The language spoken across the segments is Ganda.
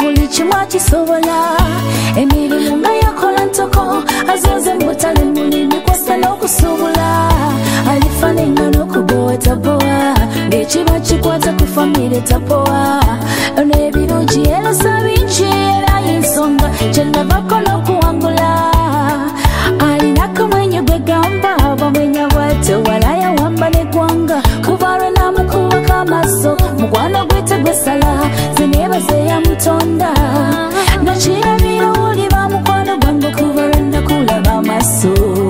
buli kimu akisobola emirimu nga yakola ntoko azoze mu butale mulimi kwasa n'okusuubula alifanenga n'okubowa tabowa ng'ekiba kikwata ku famire tabowa ono ebirungi erasa bingi era y'ensonga kyenavako n'okuwangula alina kamwenyo gwe gamba bamwenya bwate walaya wamba n'eggwanga kuba lwe namukubako amaaso mukwano gwe tegwesala zenebaze ya mutonda nakirabira oli bamukwano gwange kuba lwe nakulaba amaaso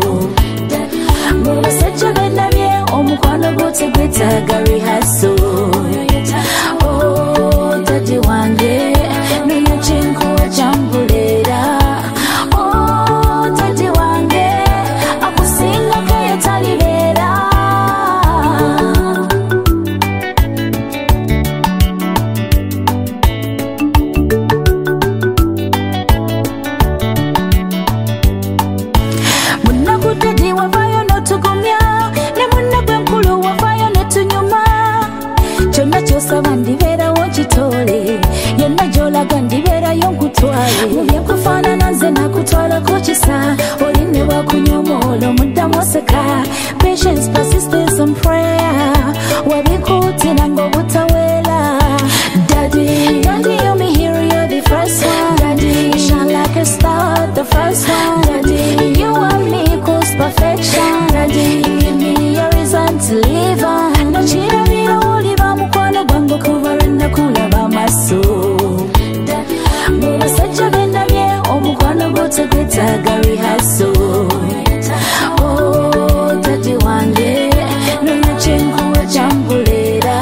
mu basajja bennabye omukwano gwo tegwetaaga rihaso dadi wange nina kyenkuwa kyambuleera dadi wange akusingako yetalibeera munaku dadi wavayo n'otugumya ne munagwe nkulu wavayo n'etunyuma kyonna kyosaba ndibeerawo kitole yonna gy'olaga ndibeerayo nkutwale mu byenkufaanana nze nakutwalako kisa oli ne bwakunyomoola omuddamu oseka patience persistence and prayer wabikuutira ng'obutaweera daddy you me hero you're the first one daddy you shine like a star the first one daddy you and me equals perfection daddy you give me a reason to live on nakirabira oli bamukwano gwange kuba lwe nakulaba amaaso mu basajja bennabye omukwano gwo tegwetaaga rihaso dadi wange nina kyenkuwa kyambuleera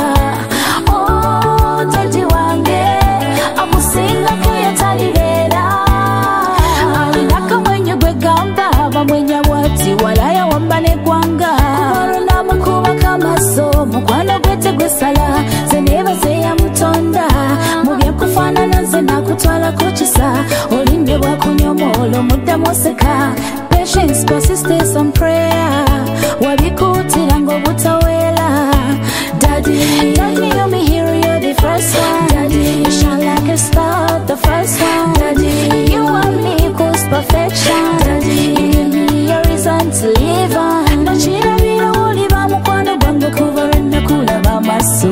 dadi wange akusingako yetalibeera alina kamwenyo gwe gamba bamwenya bwati walaya wamba n'eggwanga kuba lwe namukubako amaaso mukwano gwe tegwesala ze neebaze ya mutonda mu byenkufaanana nze nakutwalako kisa oli ne bwakunyomoola omuddamu oseka patience persistence and prayer wabikuutira ng'obutaweera daddy you me hero you're the first one daddy you shine like a star the first one daddy you and me equals perfection daddy you give me a reason to live on nakirabira oli bamukwano gwange kuba lwe nakulaba amaaso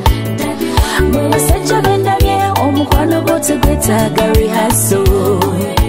mu basajja bennabye omukwano gwo tegwetaaga rihaso